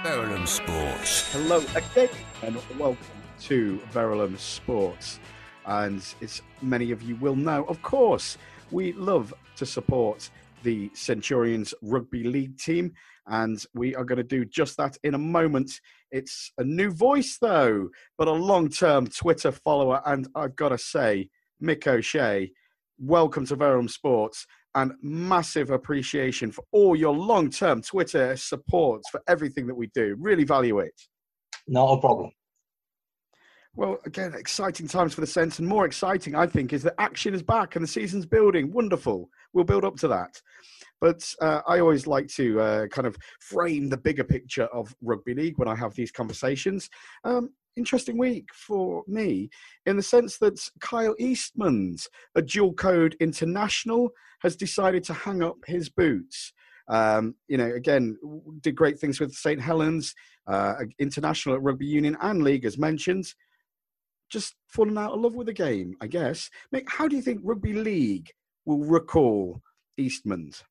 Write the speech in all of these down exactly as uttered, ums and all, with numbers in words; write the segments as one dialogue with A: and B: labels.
A: Verulam Sports.
B: Hello again and welcome to Verulam Sports. And as many of you will know, of course, we love to support the Centurions Rugby League team, and we are going to do just that in a moment. It's a new voice, though, but a long-term Twitter follower, and I've got to say, Mick O'Shea, welcome to Verulam Sports, and massive appreciation for all your long-term Twitter supports for everything that we do. Really value it.
C: Not a problem.
B: Well, again, exciting times for the Sens, and more exciting, I think, is that action is back and the season's building. Wonderful. We'll build up to that. But uh, I always like to uh, kind of frame the bigger picture of rugby league when I have these conversations. Um, interesting week for me in the sense that Kyle Eastmans, a dual code international, has decided to hang up his boots. Um, you know, again, did great things with Saint Helens, uh, international at Rugby Union and League, as mentioned. Just fallen out of love with the game, I guess. Mick, how do you think Rugby League will recall Eastmans?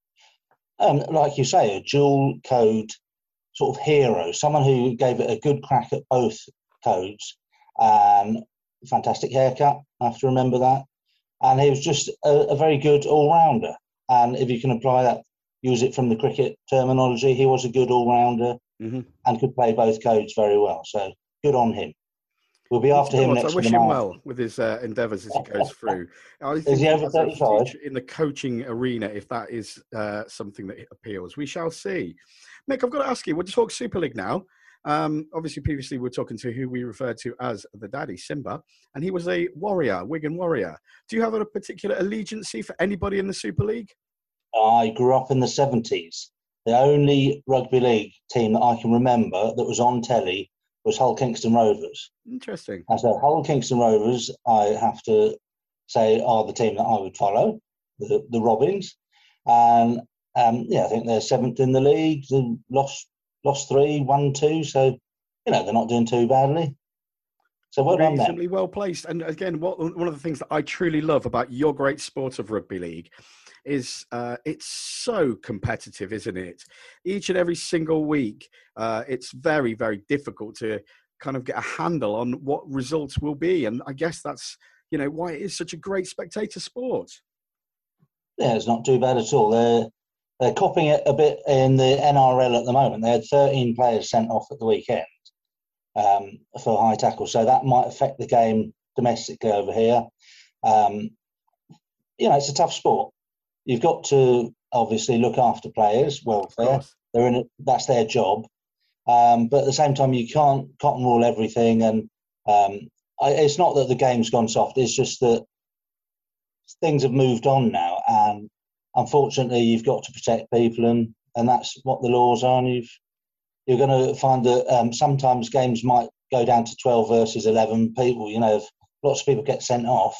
C: Um, like you say, a dual code sort of hero, someone who gave it a good crack at both codes. Um, fantastic haircut, I have to remember that. And he was just a, a very good all-rounder. And if you can apply that, use it from the cricket terminology, he was a good all-rounder mm-hmm. and could play both codes very well. So good on him. We'll be after him next.
B: I wish him well with his uh, endeavours as he goes through. I think
C: is he over thirty-five?
B: In the coaching arena, if that is uh, something that appeals, we shall see. Mick, I've got to ask you, we'll talk Super League now. Um, obviously, previously we were talking to who we referred to as the daddy, Simba, and he was a Warrior, Wigan Warrior. Do you have a particular allegiance for anybody in the Super League?
C: I grew up in the seventies. The only rugby league team that I can remember that was on telly was Hull Kingston Rovers.
B: Interesting.
C: And so Hull Kingston Rovers, I have to say, are the team that I would follow, the, the Robins. And um, yeah, I think they're seventh in the league. They lost lost three, won two. So, you know, they're not doing too badly. So well done there.
B: Reasonably well placed. And again, what, one of the things that I truly love about your great sport of rugby league is uh, it's so competitive, isn't it? Each and every single week, uh, it's very, very difficult to kind of get a handle on what results will be. And I guess that's, you know, why it is such a great spectator sport.
C: Yeah, it's not too bad at all. They're, they're copying it a bit in the N R L at the moment. They had thirteen players sent off at the weekend um, for high tackle. So that might affect the game domestically over here. Um, you know, it's a tough sport. You've got to obviously look after players' welfare. They're in a, that's their job. Um, but at the same time, you can't cotton wool everything. And um, I, it's not that the game's gone soft. It's just that things have moved on now. And unfortunately, you've got to protect people. And, and that's what the laws are. And you've, you're going to find that um, sometimes games might go down to twelve versus eleven people. You know, if lots of people get sent off,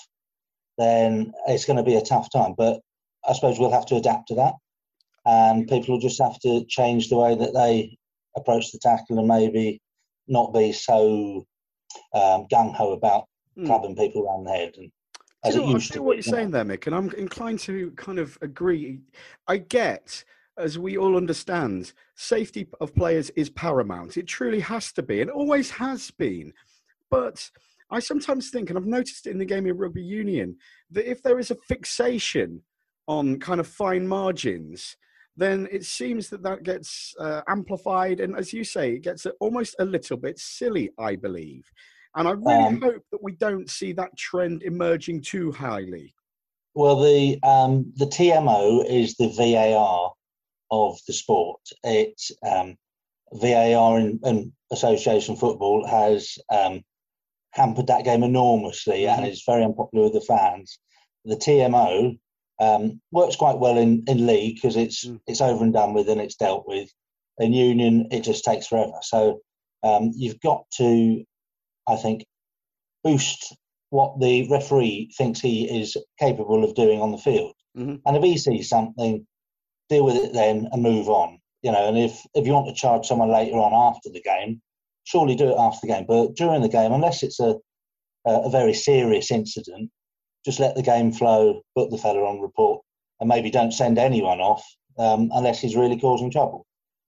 C: then it's going to be a tough time. But I suppose we'll have to adapt to that, and people will just have to change the way that they approach the tackle and maybe not be so um, gung-ho about mm. clubbing people around the head. And as
B: you know,
C: it used
B: I see
C: to
B: what
C: be,
B: you're saying there, Mick, and I'm inclined to kind of agree. I get, as we all understand, safety of players is paramount. It truly has to be, and always has been. But I sometimes think, and I've noticed it in the game of rugby union, that if there is a fixation on kind of fine margins, then it seems that that gets uh, amplified. And as you say, it gets almost a little bit silly, I believe. And I really um, hope that we don't see that trend emerging too highly.
C: Well, the um, the T M O is the V A R of the sport. It's um, V A R in, in association football has um, hampered that game enormously, mm-hmm. and it's very unpopular with the fans. The T M O Um, works quite well in, in league because it's mm. it's over and done with and it's dealt with. In union, it just takes forever. So um, you've got to, I think, boost what the referee thinks he is capable of doing on the field. Mm-hmm. And if he sees something, deal with it then and move on. You know, and if, if you want to charge someone later on after the game, surely do it after the game. But during the game, unless it's a a very serious incident, just let the game flow, put the fella on report, and maybe don't send anyone off um, unless he's really causing trouble.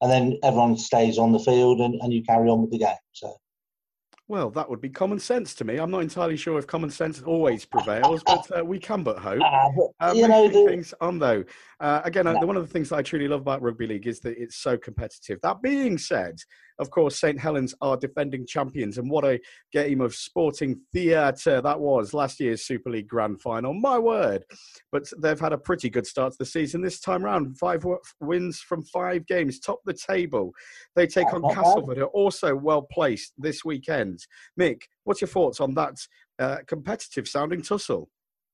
C: and then everyone stays on the field and, and you carry on with the game. So.
B: Well, that would be common sense to me. I'm not entirely sure if common sense always prevails, but uh, we can but hope.
C: Uh, but,
B: Uh,
C: you know,
B: moving
C: the,
B: things on, though. Uh, again, uh,
C: no.
B: one of the things that I truly love about rugby league is that it's so competitive. That being said, of course, Saint Helens are defending champions, and what a game of sporting theatre that was last year's Super League Grand Final. My word. But they've had a pretty good start to the season this time round. Five w- wins from five games, top the table. They take
C: That's
B: on
C: not
B: Castleford, who are also well placed this weekend. Mick, what's your thoughts on that uh, competitive sounding tussle?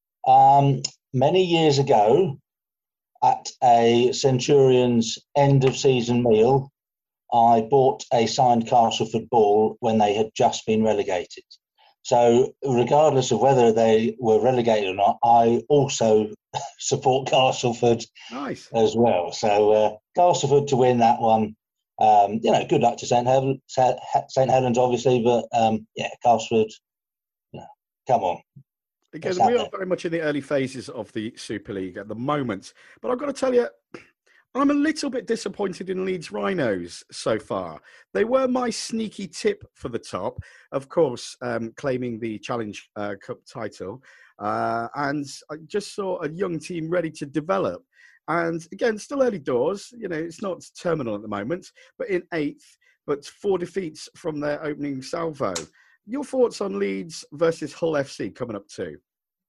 C: Um, many years ago, at a Centurions end of season meal, I bought a signed Castleford ball when they had just been relegated. So regardless of whether they were relegated or not, I also support Castleford
B: Nice.
C: as well. So uh, Castleford to win that one. Um, you know, good luck to Saint Hel- Saint Helens, obviously, but um, yeah, Castleford, you know, come on.
B: Again, we are very much in the early phases of the Super League at the moment. But I've got to tell you, I'm a little bit disappointed in Leeds Rhinos so far. They were my sneaky tip for the top, of course, um, claiming the Challenge uh, Cup title. Uh, and I just saw a young team ready to develop. And again, still early doors. You know, it's not terminal at the moment, but in eighth, but four defeats from their opening salvo. Your thoughts on Leeds versus Hull F C coming up too?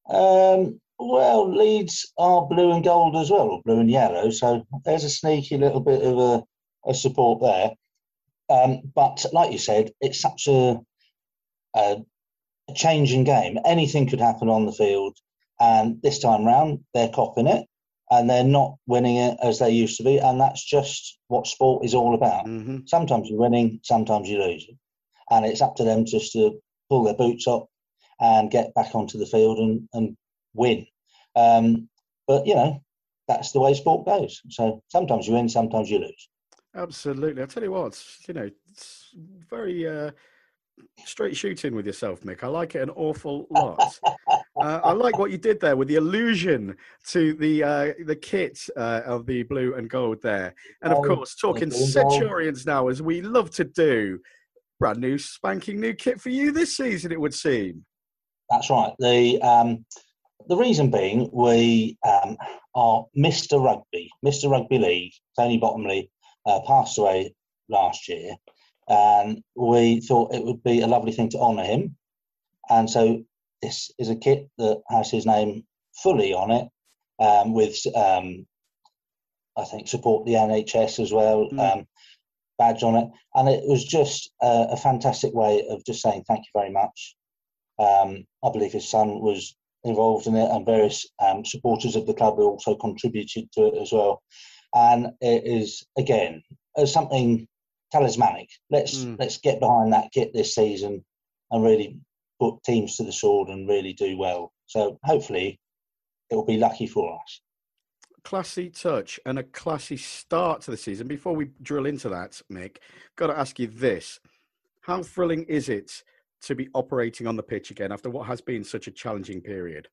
C: Um, well, Leeds are blue and gold as well, or blue and yellow. So there's a sneaky little bit of a, a support there. Um, but like you said, it's such a, a, a changing game. Anything could happen on the field. And this time round, they're copping it and they're not winning it as they used to be. And that's just what sport is all about.
B: Mm-hmm.
C: Sometimes you're winning, sometimes you're losing. And it's up to them just to pull their boots up and get back onto the field and, and win. Um, but, you know, that's the way sport goes. So sometimes you win, sometimes you lose.
B: Absolutely. I'll tell you what, you know, it's very uh, straight shooting with yourself, Mick. I like it an awful lot. Uh, I like what you did there with the allusion to the uh, the kit uh, of the blue and gold there. And of course, talking Centurions now, as we love to do. Brand new, spanking new kit for you this season, it would seem.
C: That's right. The um, the reason being, we um, are Mister Rugby, Mister Rugby League, Tony Bottomley, uh, passed away last year. And we thought it would be a lovely thing to honour him. And so this is a kit that has his name fully on it, um, with, um, I think, support the N H S as well. Mm. Um, badge on it, and it was just a, a fantastic way of just saying thank you very much. Um, I believe his son was involved in it, and various um, supporters of the club also contributed to it as well. And it is again as something talismanic. Let's mm. let's get behind that kit this season and really put teams to the sword and really do well. So hopefully it will be lucky for us.
B: Classy touch and a classy start to the season. Before we drill into that, Mick, got to ask you this. How thrilling is it to be operating on the pitch again after what has been such a challenging period?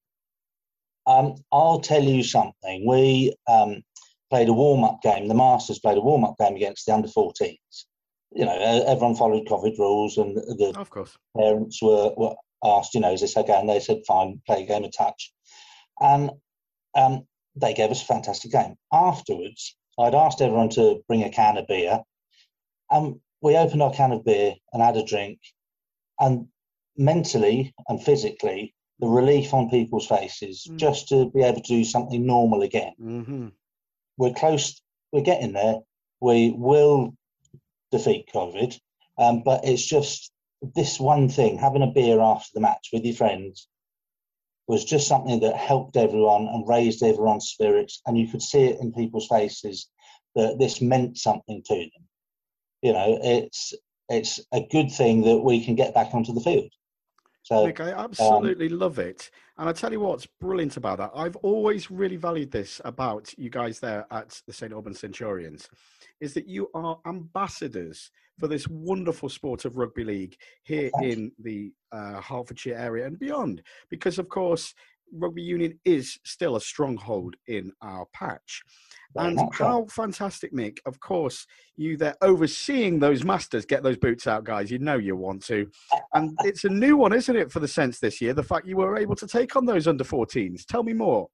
C: Um, I'll tell you something. We um, played a warm-up game. The Masters played a warm-up game against the under fourteens. You know, everyone followed COVID rules, and the
B: of course.
C: parents were, were asked, you know, is this okay? And they said, fine, play a game of touch. And um, they gave us a fantastic game. Afterwards, I'd asked everyone to bring a can of beer, and we opened our can of beer and had a drink, and mentally and physically, the relief on people's faces, mm. just to be able to do something normal again.
B: Mm-hmm.
C: We're close, we're getting there. We will defeat COVID, um, but it's just this one thing, having a beer after the match with your friends, was just something that helped everyone and raised everyone's spirits, and you could see it in people's faces that this meant something to them. You know, it's it's a good thing that we can get back onto the field. So,
B: Nick, I absolutely um, love it. And I tell you what's brilliant about that. I've always really valued this about you guys there at the Saint Albans Centurions, is that you are ambassadors for this wonderful sport of rugby league here in the uh, Hertfordshire area and beyond. Because, of course, rugby union is still a stronghold in our patch.
C: Very
B: And
C: much so.
B: how fantastic, Mick. Of course, you there overseeing those masters. Get those boots out, guys. You know you want to. And it's a new one, isn't it, for the Sense this year? The fact you were able to take on those under fourteens. Tell me more.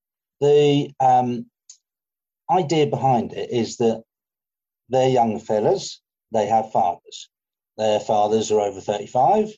C: The um, idea behind it is that they're young fellas. They have fathers. Their fathers are over thirty-five.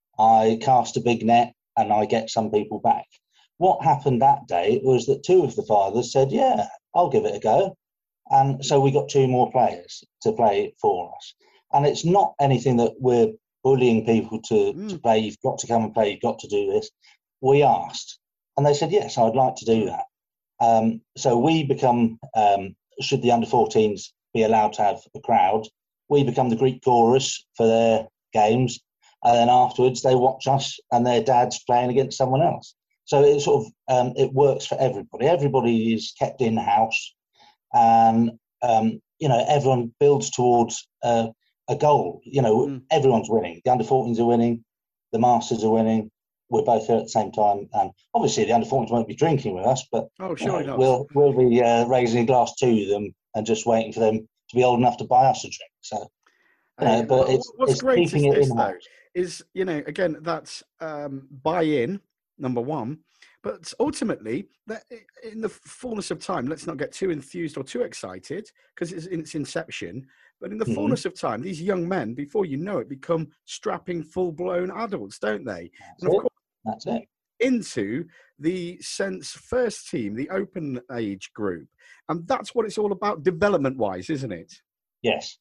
C: I cast a big net and I get some people back. What happened that day was that two of the fathers said, yeah, I'll give it a go. And so we got two more players to play for us. And it's not anything that we're bullying people to, mm. to play. You've got to come and play. You've got to do this. We asked. And they said, yes, I'd like to do that. Um, so we become, um, should the under fourteens be allowed to have a crowd, we become the Greek chorus for their games. And then afterwards they watch us and their dad's playing against someone else. So it sort of, um, it works for everybody. Everybody is kept in-house and, um, you know, everyone builds towards uh, a goal. You know, mm. everyone's winning. The under fourteens are winning. The Masters are winning. We're both here at the same time. And obviously the under fourteens won't be drinking with us, but
B: oh, sure
C: you know, we'll, we'll be uh, raising a glass to them and just waiting for them to be old enough to buy us a drink. So, you know,
B: hey,
C: but
B: well,
C: it's,
B: what's
C: it's
B: great
C: keeping
B: is
C: it
B: this,
C: in
B: though,
C: house.
B: is, you know, again, that's um, buy-in, number one. But ultimately, that in the fullness of time, let's not get too enthused or too excited because it's in its inception. But in the mm-hmm. fullness of time, these young men, before you know it, become strapping, full-blown adults, don't they?
C: That's
B: and of
C: it.
B: course,
C: That's it.
B: Into the Sense first team, the open age group. And that's what it's all about development-wise, isn't it?
C: Yes.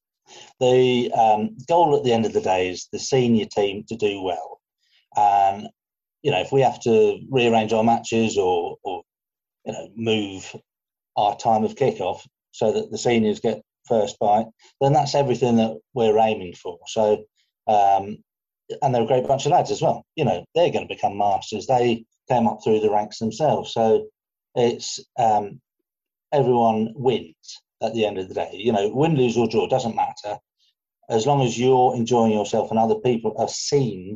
C: The um, goal at the end of the day is the senior team to do well. And, you know, if we have to rearrange our matches or, or you know, move our time of kickoff so that the seniors get first bite, then that's everything that we're aiming for. So, um, and they're a great bunch of lads as well. You know, they're going to become masters. They came up through the ranks themselves. So it's um, everyone wins at the end of the day. You know, win, lose or draw, doesn't matter. As long as you're enjoying yourself and other people are seen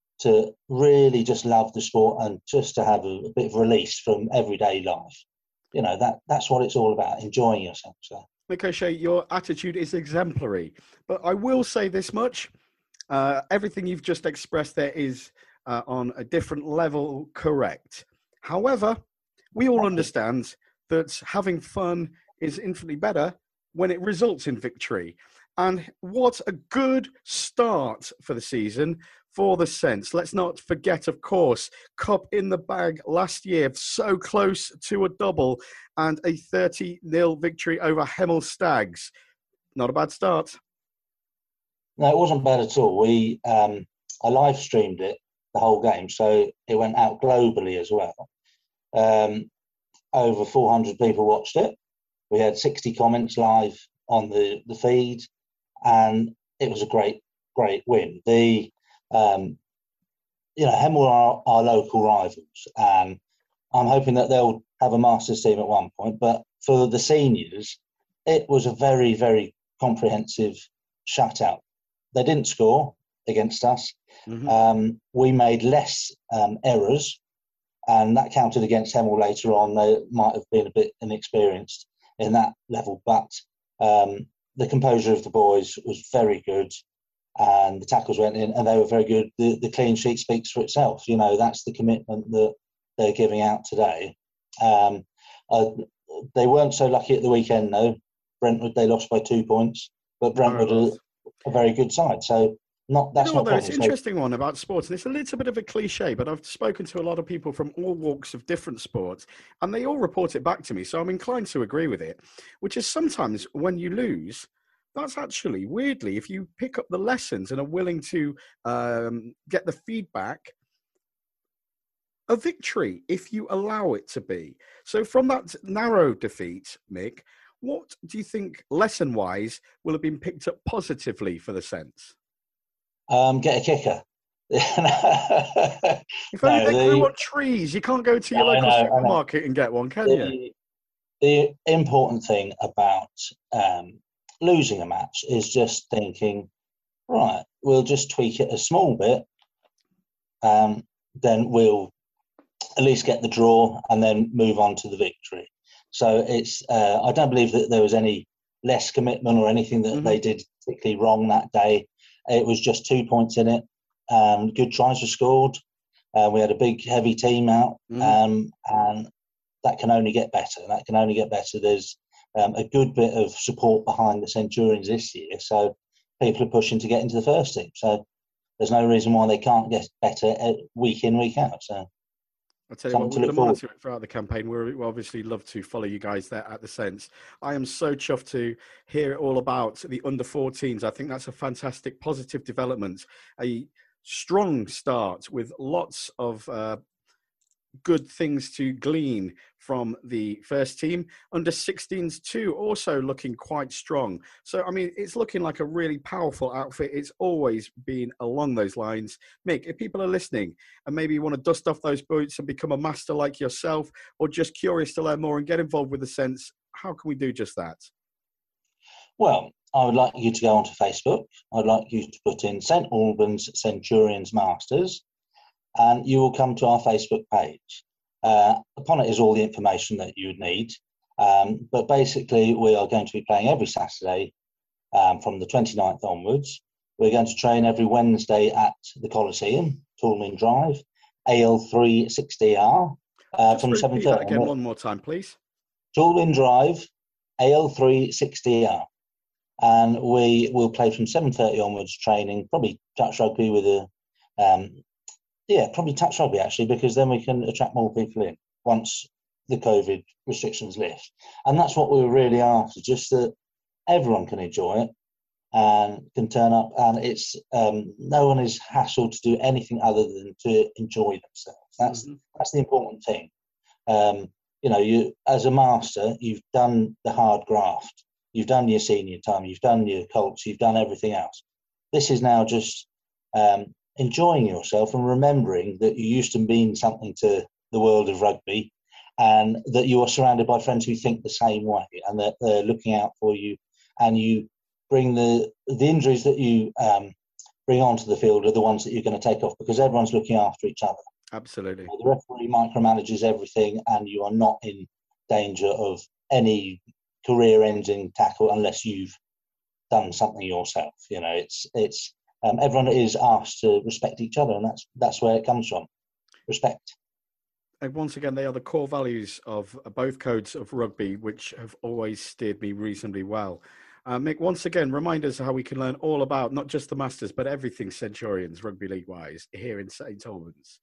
C: to really just love the sport and just to have a, a bit of release from everyday life. You know, that that's what it's all about, enjoying yourself. So,
B: Mick O'Shea, your attitude is exemplary. But I will say this much. Uh, everything you've just expressed there is uh, on a different level correct. However, we all understand that having fun is infinitely better when it results in victory. And what a good start for the season for the Sense. Let's not forget, of course, Cup in the bag last year, so close to a double and a thirty nil victory over Hemel Stags. Not a bad start.
C: No, it wasn't bad at all. We um, I live streamed it, the whole game, so it went out globally as well. Um, over four hundred people watched it. We had sixty comments live on the, the feed, and it was a great, great win. The um, you know, Hemel are our local rivals, and I'm hoping that they'll have a Masters team at one point. But for the seniors, it was a very, very comprehensive shutout. They didn't score against us. Mm-hmm. Um, we made less um, errors, and that counted against Hemel later on. They might have been a bit inexperienced in that level, but um, the composure of the boys was very good, and the tackles went in, and they were very good. The, the clean sheet speaks for itself. You know, that's the commitment that they're giving out today. Um, uh, they weren't so lucky at the weekend, though. Brentwood, they lost by two points, but Brentwood are a very good side. So not that's
B: you know
C: not.
B: Though, it's an interesting one about sports, and it's a little bit of a cliche, but I've spoken to a lot of people from all walks of different sports, and they all report it back to me. So I'm inclined to agree with it, which is sometimes when you lose, that's actually weirdly, if you pick up the lessons and are willing to um, get the feedback, a victory if you allow it to be. So from that narrow defeat, Mick, what do you think lesson-wise will have been picked up positively for the Sense?
C: Um, get a kicker.
B: If only no, they the, grew on trees. You can't go to your local know, supermarket and get one, can
C: the,
B: you?
C: The important thing about um, losing a match is just thinking, right, we'll just tweak it a small bit, um, then we'll at least get the draw and then move on to the victory. So it's uh, I don't believe that there was any less commitment or anything that mm-hmm. they did particularly wrong that day. It was just two points in it. Um, good tries were scored. Uh, we had a big, heavy team out, mm-hmm. um, and that can only get better. That can only get better. There's um, a good bit of support behind the Centurions this year, so people are pushing to get into the first team. So there's no reason why they can't get better week in, week out. So
B: I'll tell you what, we're going to monitor it throughout the campaign. We're, we obviously love to follow you guys there at the Sense. I am so chuffed to hear all about the under fourteens. I think that's a fantastic, positive development. A strong start with lots of uh, good things to glean from the first team. Under sixteens too, also looking quite strong. So, I mean, it's looking like a really powerful outfit. It's always been along those lines. Mick, if people are listening and maybe you want to dust off those boots and become a master like yourself, or just curious to learn more and get involved with the Sense, how can we do just that?
C: Well, I would like you to go onto Facebook. I'd like you to put in Saint Albans Centurions Masters, and you will come to our Facebook page. Uh, upon it is all the information that you would need. Um, but basically, we are going to be playing every Saturday um, from the twenty-ninth onwards. We're going to train every Wednesday at the Coliseum, Toolmin Drive, A L three sixty R, uh, from seven thirty.
B: Again, one more time, please.
C: Toolmin Drive, A L three sixty R. And we will play from seven thirty onwards, training, probably touch rugby with a... Um, Yeah, probably touch rugby actually, because then we can attract more people in once the COVID restrictions lift. And that's what we were really after, just that everyone can enjoy it and can turn up. And it's um, no one is hassled to do anything other than to enjoy themselves. That's mm-hmm. that's the important thing. Um, you know, you as a master, you've done the hard graft. You've done your senior time. You've done your Colts. You've done everything else. This is now just um, enjoying yourself and remembering that you used to mean something to the world of rugby, and that you are surrounded by friends who think the same way and that they're looking out for you, and you bring the the injuries that you um, bring onto the field are the ones that you're going to take off, because everyone's looking after each other.
B: Absolutely.
C: The referee micromanages everything, and you are not in danger of any career-ending tackle unless you've done something yourself. You know, it's it's Um, everyone is asked to respect each other, and that's that's where it comes from. Respect.
B: And once again, they are the core values of both codes of rugby, which have always steered me reasonably well. Uh, Mick, once again, remind us how we can learn all about not just the Masters, but everything Centurions rugby league-wise here in Saint Albans.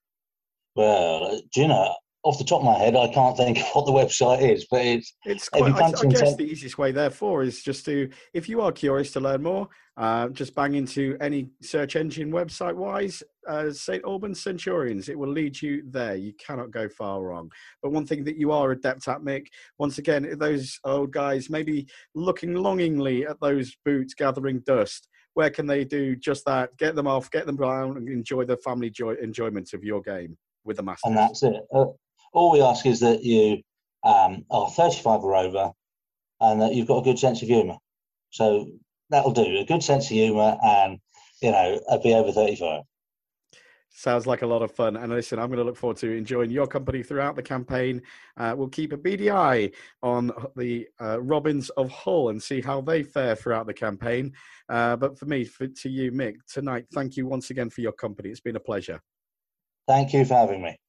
C: Well, do you know, off the top of my head, I can't think of what the website is, but it's...
B: It's quite, I, I guess the easiest way, therefore, is just to, if you are curious to learn more, uh, just bang into any search engine website-wise, uh, Saint Albans Centurions. It will lead you there. You cannot go far wrong. But one thing that you are adept at, Mick, once again, those old guys maybe looking longingly at those boots gathering dust, where can they do just that? Get them off, get them down, and enjoy the family joy enjoyment of your game with the Masters.
C: And that's it. Uh, all we ask is that you um, are thirty-five or over, and that you've got a good sense of humour. So that'll do. A good sense of humour, and you know, be over thirty-five.
B: Sounds like a lot of fun. And listen, I'm going to look forward to enjoying your company throughout the campaign. Uh, we'll keep a beady eye on the uh, Robins of Hull and see how they fare throughout the campaign. Uh, but for me, for, to you, Mick, tonight, thank you once again for your company. It's been a pleasure.
C: Thank you for having me.